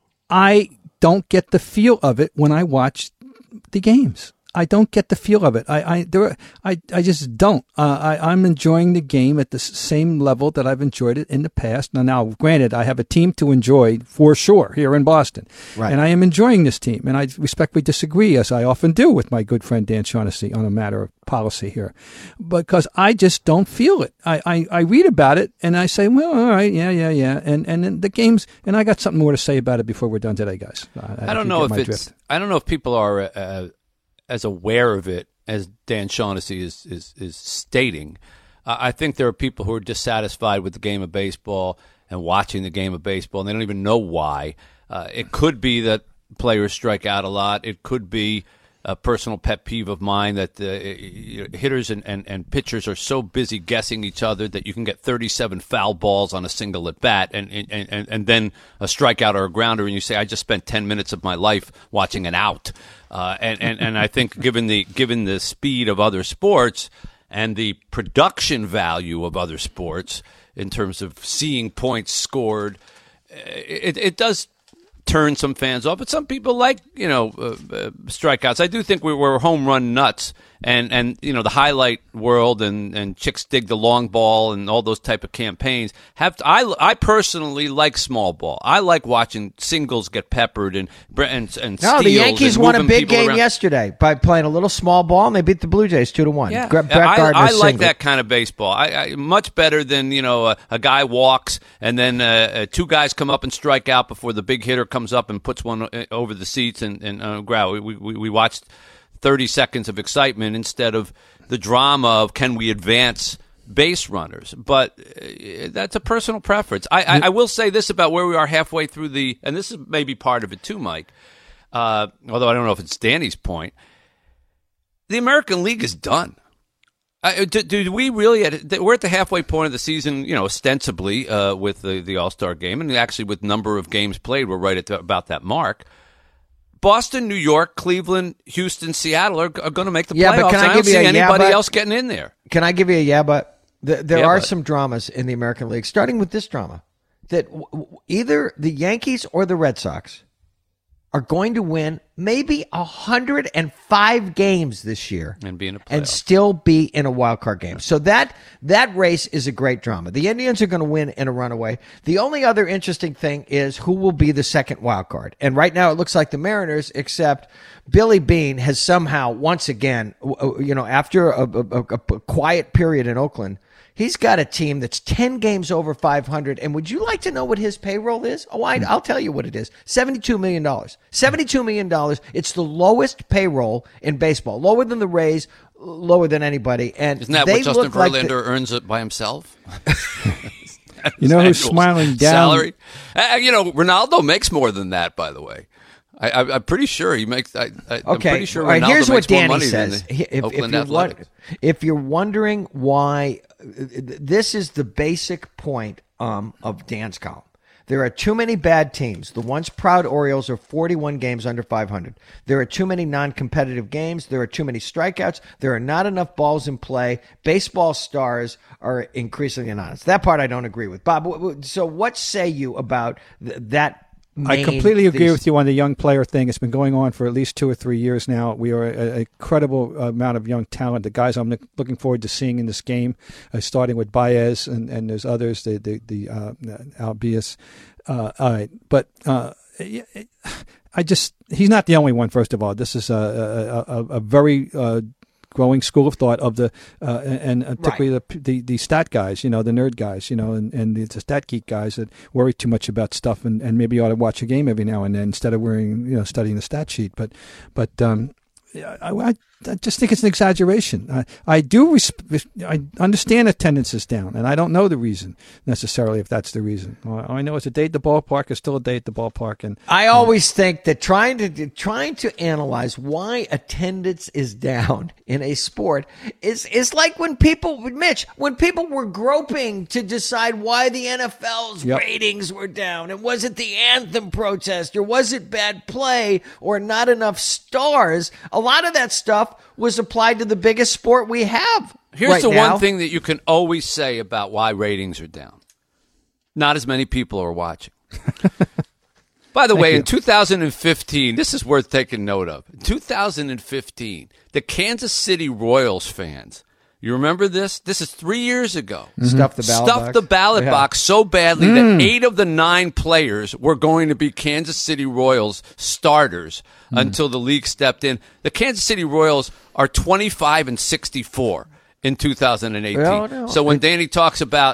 I don't get the feel of it when I watch the games. I don't get the feel of it. I just don't. I'm enjoying the game at the same level that I've enjoyed it in the past. Now, granted, I have a team to enjoy for sure here in Boston, right. And I am enjoying this team. And I respectfully disagree, as I often do with my good friend Dan Shaughnessy on a matter of policy here, because I just don't feel it. I read about it and I say, well, all right, yeah, and then the games. And I got something more to say about it before we're done today, guys. I don't know if people are as aware of it as Dan Shaughnessy is stating. I think there are people who are dissatisfied with the game of baseball and watching the game of baseball, and they don't even know why. It could be that players strike out a lot. It could be a personal pet peeve of mine that hitters and pitchers are so busy guessing each other that you can get 37 foul balls on a single at bat and then a strikeout or a grounder, and you say, I just spent 10 minutes of my life watching an out. And I think given the speed of other sports and the production value of other sports in terms of seeing points scored, it does turn some fans off. But some people like, strikeouts. I do think we're home run nuts. And the highlight world and chicks dig the long ball and all those type of campaigns I personally like small ball. I like watching singles get peppered and steals. No, the Yankees and won a big game around. Yesterday by playing a little small ball, and they beat the Blue Jays 2-1. Yeah, I like that kind of baseball. I much better than a guy walks and then 2 guys come up and strike out before the big hitter comes up and puts one over the seats and growl. We watched 30 seconds of excitement instead of the drama of can we advance base runners. But that's a personal preference. I will say this about where we are halfway through and this is maybe part of it too, Mike, although I don't know if it's Danny's point. The American League is done. Do we really? We're at the halfway point of the season, ostensibly with the All-Star game, and actually with number of games played, we're right at about that mark. Boston, New York, Cleveland, Houston, Seattle are going to make the playoffs. But can I don't see anybody but else getting in there. Can I give you a yeah, but? There are some dramas in the American League, starting with this drama, that either the Yankees or the Red Sox are going to win maybe 105 games this year and be in a playoff. And still be in a wild card game. So that race is a great drama. The Indians are going to win in a runaway. The only other interesting thing is who will be the second wild card. And right now it looks like the Mariners, except Billy Beane has somehow once again, after a quiet period in Oakland, he's got a team that's 10 games over 500. And would you like to know what his payroll is? Oh, I'll tell you what it is. $72 million. $72 million. It's the lowest payroll in baseball. Lower than the Rays, lower than anybody. And isn't that what Justin Verlander earns it by himself? Who's smiling down? Salary? Ronaldo makes more than that, by the way. I'm pretty sure he makes. I'm pretty sure Ronaldo here's makes what Danny more money says. Than Oakland Athletics. If you're wondering why, this is the basic point of Dan's column. There are too many bad teams. The once proud Orioles are 41 games under 500. There are too many non-competitive games. There are too many strikeouts. There are not enough balls in play. Baseball stars are increasingly honest. That part I don't agree with. Bob, so what say you about that? I completely agree with you on the young player thing. It's been going on for at least 2 or 3 years now. We are an incredible amount of young talent. The guys I'm looking forward to seeing in this game, starting with Baez and there's others, the Albies. All right, but he's not the only one. First of all, this is a very growing school of thought of the and particularly the stat guys, the nerd guys, and the stat geek guys that worry too much about stuff and maybe ought to watch a game every now and then instead of studying the stat sheet. But I just think it's an exaggeration. I understand attendance is down, and I don't know the reason necessarily if that's the reason. All I know is a day at the ballpark is still a day at the ballpark, and I always think that trying to analyze why attendance is down in a sport is like when people were groping to decide why the NFL's ratings were down, and was it the anthem protest, or was it bad play, or not enough stars? A lot of that stuff was applied to the biggest sport we have. Here's the one thing that you can always say about why ratings are down. Not as many people are watching. By the way, in 2015, this is worth taking note of. In 2015, the Kansas City Royals fans, you remember this? This is 3 years ago. Stuffed the ballot box so badly that 8 of the 9 players were going to be Kansas City Royals starters until the league stepped in. The Kansas City Royals are 25-64 in 2018. No. So when Danny talks about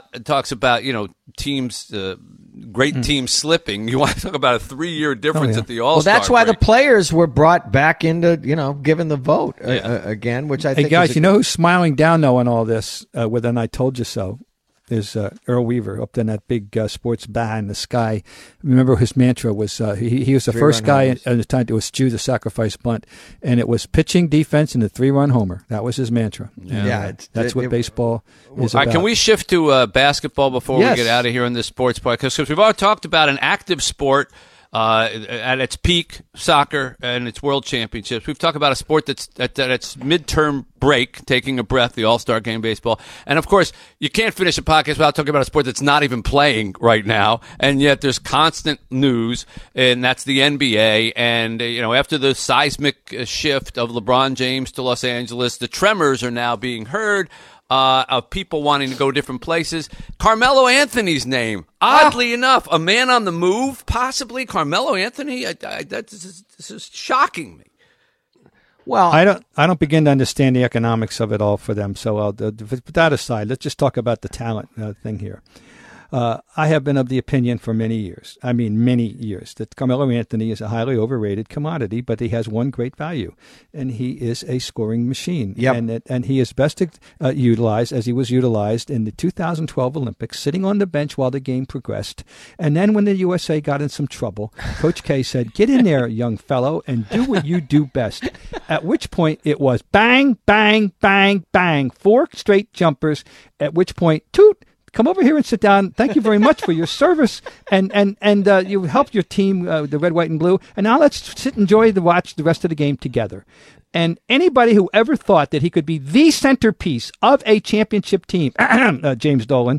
teams, great teams slipping, you want to talk about a 3-year difference at the All-Star Well, that's why break. the players were brought back into given the vote again, which I think. Hey guys, who's smiling down though on all this? With an "I told you so." Is Earl Weaver up in that big sports bar in the sky. Remember his mantra was he was the first guy at the time to eschew the sacrifice bunt, and it was pitching, defense, and the 3-run homer. That was his mantra. That's what baseball is about. Can we shift to basketball before we get out of here on this sports part? Because we've already talked about an active sport at its peak, soccer, and its world championships. We've talked about a sport that's at its midterm break, taking a breath, the All-Star game, baseball. And, of course, you can't finish a podcast without talking about a sport that's not even playing right now, and yet there's constant news, and that's the NBA. And, after the seismic shift of LeBron James to Los Angeles, the tremors are now being heard. Of people wanting to go different places. Carmelo Anthony's name, oddly enough, a man on the move, possibly. Carmelo Anthony, this is shocking me. Well, I don't begin to understand the economics of it all for them. So I'll put that aside. Let's just talk about the talent thing here. I have been of the opinion for many years, that Carmelo Anthony is a highly overrated commodity, but he has one great value, and he is a scoring machine. Yep. And he is best utilized as he was utilized in the 2012 Olympics, sitting on the bench while the game progressed. And then when the USA got in some trouble, Coach K said, "Get in there, young fellow, and do what you do best." At which point it was bang, bang, bang, bang, 4 straight jumpers, at which point, toot, come over here and sit down. Thank you very much for your service, and you helped your team, the red, white, and blue. And now let's sit and watch the rest of the game together. And anybody who ever thought that he could be the centerpiece of a championship team, James Dolan,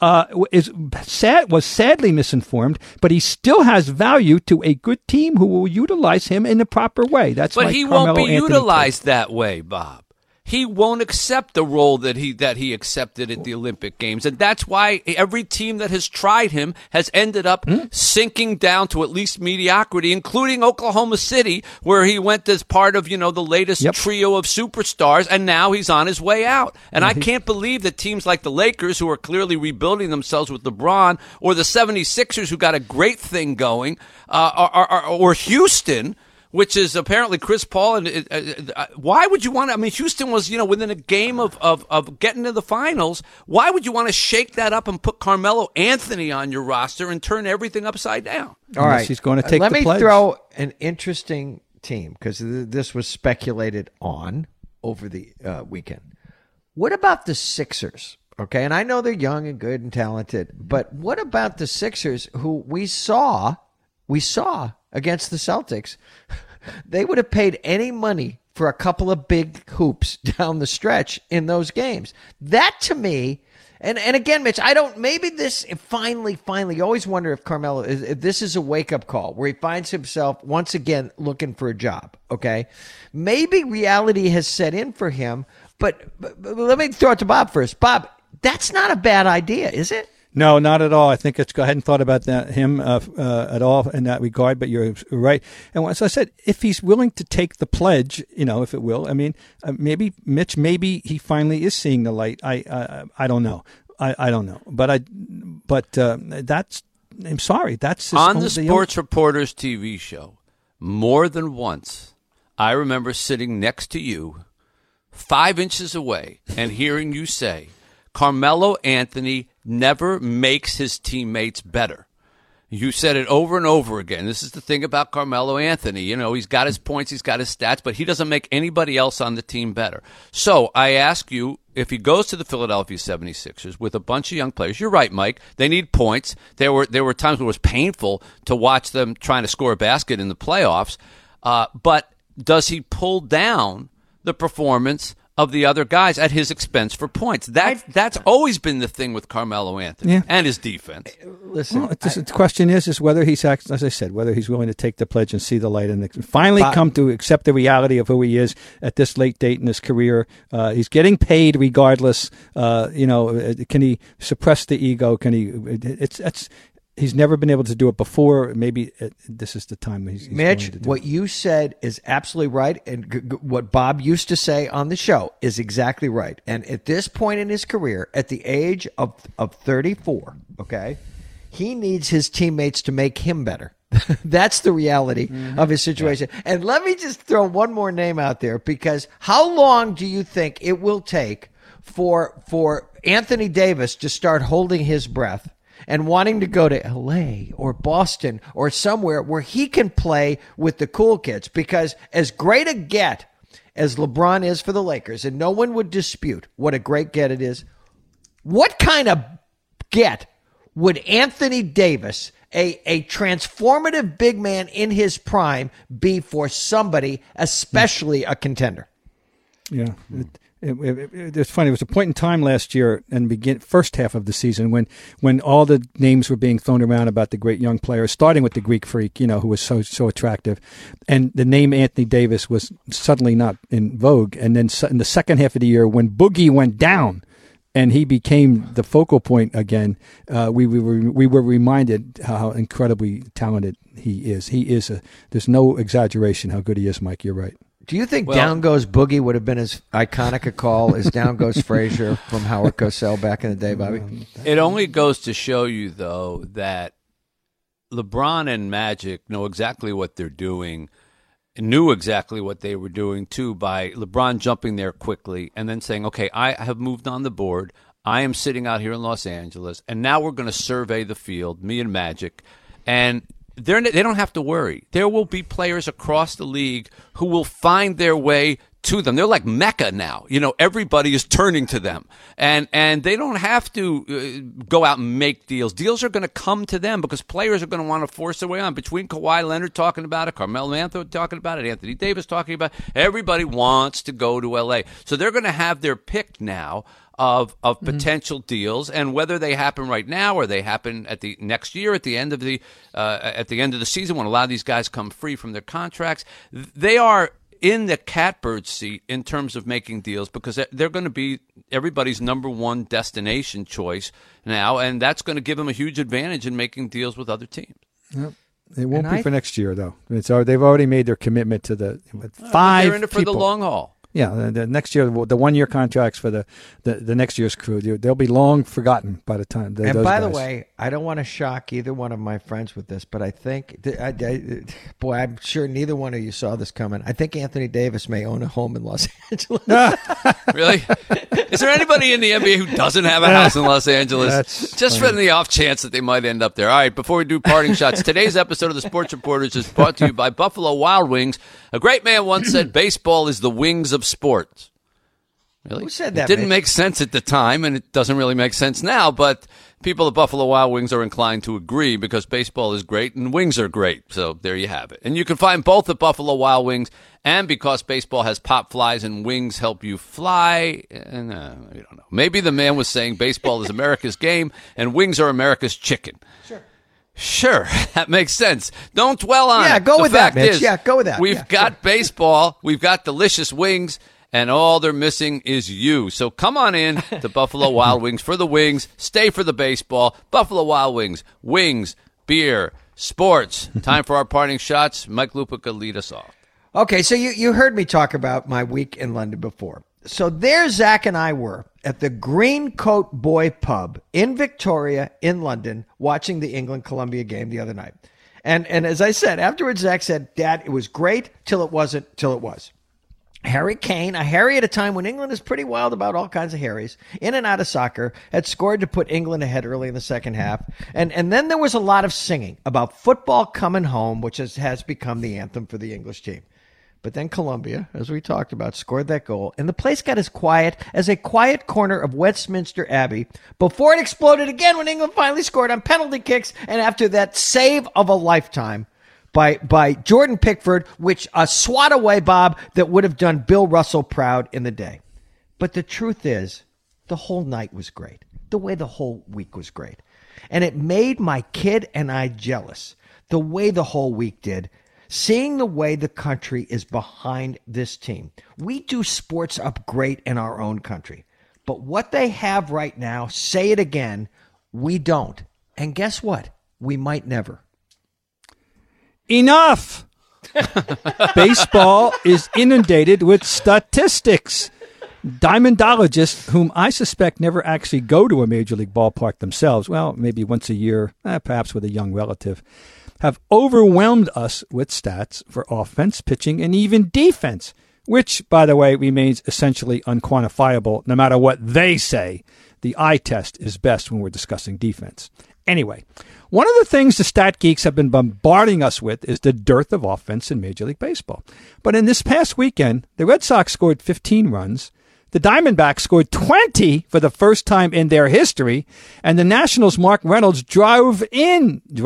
was sadly misinformed. But he still has value to a good team who will utilize him in the proper way. But he won't be utilized that way, Bob. He won't accept the role that he accepted at the Olympic Games. And that's why every team that has tried him has ended up sinking down to at least mediocrity, including Oklahoma City, where he went as part of, the latest trio of superstars, and now he's on his way out. And I can't believe that teams like the Lakers, who are clearly rebuilding themselves with LeBron, or the 76ers, who got a great thing going, or Houston, which is apparently Chris Paul. And why would you want to? I mean, Houston was, within a game of getting to the finals. Why would you want to shake that up and put Carmelo Anthony on your roster and turn everything upside down? All right, he's going to take Let the me pledge. throw an interesting team, because this was speculated on over the weekend. What about the Sixers? Okay, and I know they're young and good and talented, but what about the Sixers, who we saw against the Celtics? They would have paid any money for a couple of big hoops down the stretch in those games. That, to me, and again, Mitch, maybe this finally, you always wonder if Carmelo, if this is a wake-up call where he finds himself once again looking for a job, okay? Maybe reality has set in for him, but let me throw it to Bob first. Bob, that's not a bad idea, is it? No, not at all. I think I hadn't thought about him at all in that regard, but you're right. And as I said, if he's willing to take the pledge, if it will, I mean, maybe Mitch, maybe he finally is seeing the light. I don't know. I don't know. But that's, I'm sorry, that's his on the Sports Reporters TV show. More than once, I remember sitting next to you 5 inches away and hearing you say, Carmelo Anthony never makes his teammates better. You said it over and over again. This is the thing about Carmelo Anthony. He's got his points, he's got his stats, but he doesn't make anybody else on the team better. So I ask you, if he goes to the Philadelphia 76ers with a bunch of young players, you're right, Mike, they need points. There were times when it was painful to watch them trying to score a basket in the playoffs. But does he pull down the performance of the other guys at his expense for points? That's always been the thing with Carmelo Anthony and his defense. Listen, the question is whether he's, as I said, whether he's willing to take the pledge and see the light and finally come to accept the reality of who he is at this late date in his career. He's getting paid regardless. Can he suppress the ego? Can he? He's never been able to do it before. Maybe this is the time he's Mitch, going to do what you said is absolutely right. And what Bob used to say on the show is exactly right. And at this point in his career, at the age of 34, okay, he needs his teammates to make him better. That's the reality of his situation. Yeah. And let me just throw one more name out there, because how long do you think it will take for Anthony Davis to start holding his breath and wanting to go to L.A. or Boston or somewhere where he can play with the cool kids? Because as great a get as LeBron is for the Lakers, and no one would dispute what a great get it is, what kind of get would Anthony Davis, a transformative big man in his prime, be for somebody, especially a contender? Yeah. It's funny. It was a point in time last year and first half of the season when all the names were being thrown around about the great young players, starting with the Greek Freak, who was so attractive, and the name Anthony Davis was suddenly not in vogue. And then in the second half of the year, when Boogie went down and he became the focal point again, we were reminded how incredibly talented he is. There's no exaggeration how good he is, Mike. You're right. Do you think Down Goes Boogie would have been as iconic a call as Down Goes Frazier from Howard Cosell back in the day, Bobby? It only goes to show you, though, that LeBron and Magic know exactly what they're doing, knew exactly what they were doing, too, by LeBron jumping there quickly and then saying, okay, I have moved on the board. I am sitting out here in Los Angeles, and now we're going to survey the field, me and Magic, and they don't have to worry. There will be players across the league who will find their way to them. They're like Mecca now. Everybody is turning to them. And they don't have to go out and make deals. Deals are going to come to them because players are going to want to force their way on. Between Kawhi Leonard talking about it, Carmelo Anthony talking about it, Anthony Davis talking about it, everybody wants to go to L.A. So they're going to have their pick now of potential deals, and whether they happen right now or they happen at the next year at the end of the season when a lot of these guys come free from their contracts, they are in the catbird seat in terms of making deals because they're going to be everybody's number one destination choice now, and that's going to give them a huge advantage in making deals with other teams. Yep. It won't be for next year, though. They've already made their commitment to the 5 They're in it for the long haul. Yeah, the next year, the 1 year contracts for the next year's crew, they'll be long forgotten by the time. And by the way, I don't want to shock either one of my friends with this, but I think, boy, I'm sure neither one of you saw this coming. I think Anthony Davis may own a home in Los Angeles. Really? Is there anybody in the NBA who doesn't have a house in Los Angeles? Just for the off chance that they might end up there. All right, before we do parting shots, today's episode of the Sports Reporters is brought to you by Buffalo Wild Wings. A great man once said, baseball is the wings of sports. Really? Who said that? It didn't make sense at the time, and it doesn't really make sense now, but people at Buffalo Wild Wings are inclined to agree because baseball is great and wings are great. So there you have it. And you can find both at Buffalo Wild Wings, and because baseball has pop flies and wings help you fly, and you don't know. Maybe the man was saying baseball is America's game and wings are America's chicken. Sure, that makes sense. Don't dwell on it. Yeah, go with that, Mitch. Yeah, go with that. We've got baseball. We've got delicious wings. and all they're missing is you. So come on in to Buffalo Wild Wings for the wings. Stay for the baseball. Buffalo Wild Wings. Wings, beer, sports. Time for our parting shots. Mike Lupica, lead us off. Okay, so you heard me talk about my week in London before. So there Zach and I were at the Green Coat Boy Pub in Victoria in London watching the England-Colombia game the other night. And as I said, afterwards Zach said, Dad, it was great till it wasn't, till it was. Harry Kane, a Harry at a time when England is pretty wild about all kinds of Harrys, in and out of soccer, had scored to put England ahead early in the second half. And then there was a lot of singing about football coming home, which has become the anthem for the English team. But then Colombia, as we talked about, scored that goal, and the place got as quiet as a quiet corner of Westminster Abbey before it exploded again when England finally scored on penalty kicks, and after that save of a lifetime by Jordan Pickford, which a swat away, Bob, that would have done Bill Russell proud in the day. But the truth is, the whole night was great. The way the whole week was great. And it made my kid and I jealous, the way the whole week did, seeing the way the country is behind this team. We do sports up great in our own country. But what they have right now, say it again, we don't. And guess what? We might never. Enough! Baseball is inundated with statistics. Diamondologists, whom I suspect never actually go to a major league ballpark themselves, well, maybe once a year, perhaps with a young relative, have overwhelmed us with stats for offense, pitching, and even defense, which, by the way, remains essentially unquantifiable no matter what they say. The eye test is best when we're discussing defense. Anyway, one of the things the stat geeks have been bombarding us with is the dearth of offense in Major League Baseball. But in this past weekend, the Red Sox scored 15 runs, the Diamondbacks scored 20 for the first time in their history, and the Nationals' Mark Reynolds drove in 10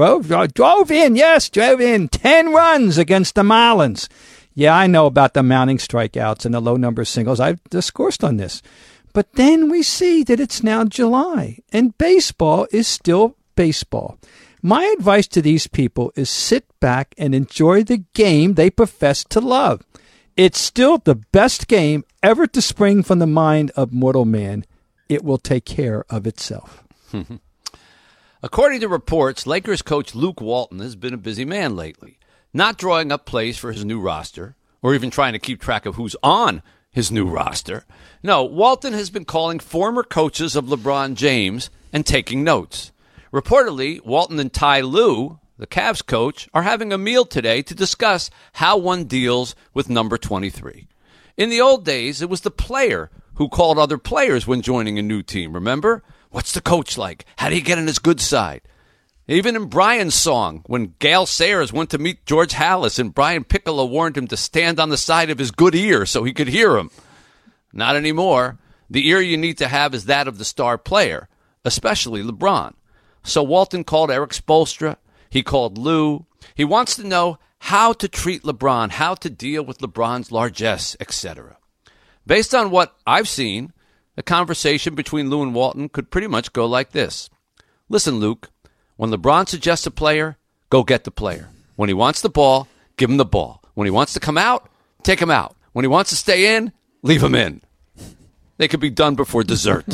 runs against the Marlins. Yeah, I know about the mounting strikeouts and the low number of singles. I've discoursed on this. But then we see that it's now July, and baseball is still baseball. My advice to these people is sit back and enjoy the game they profess to love. It's still the best game ever to spring from the mind of mortal man. It will take care of itself. According to reports, Lakers coach Luke Walton has been a busy man lately, not drawing up plays for his new roster or even trying to keep track of who's on his new roster. No, Walton has been calling former coaches of LeBron James and taking notes. Reportedly, Walton and Ty Lue, the Cavs coach, are having a meal today to discuss how one deals with number 23. In the old days, it was the player who called other players when joining a new team, remember? What's the coach like? How do you get on his good side? Even in Brian's song, when Gale Sayers went to meet George Halas and Brian Piccolo warned him to stand on the side of his good ear so he could hear him. Not anymore. The ear you need to have is that of the star player, especially LeBron. So Walton called Eric Spoelstra. He called Lou. He wants to know how to treat LeBron, how to deal with LeBron's largesse, etc. Based on what I've seen, the conversation between Lou and Walton could pretty much go like this. Listen, Luke, when LeBron suggests a player, go get the player. When he wants the ball, give him the ball. When he wants to come out, take him out. When he wants to stay in, leave him in. They could be done before dessert.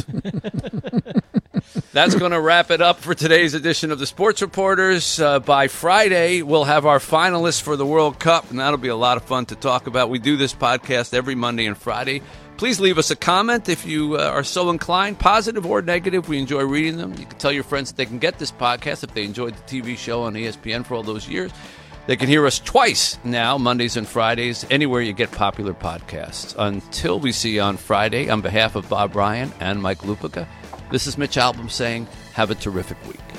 That's going to wrap it up for today's edition of the Sports Reporters. By Friday, we'll have our finalists for the World Cup, and that'll be a lot of fun to talk about. We do this podcast every Monday and Friday. Please leave us a comment if you are so inclined, positive or negative. We enjoy reading them. You can tell your friends that they can get this podcast if they enjoyed the TV show on ESPN for all those years. They can hear us twice now, Mondays and Fridays, anywhere you get popular podcasts. Until we see you on Friday, on behalf of Bob Ryan and Mike Lupica, this is Mitch Albom saying, have a terrific week.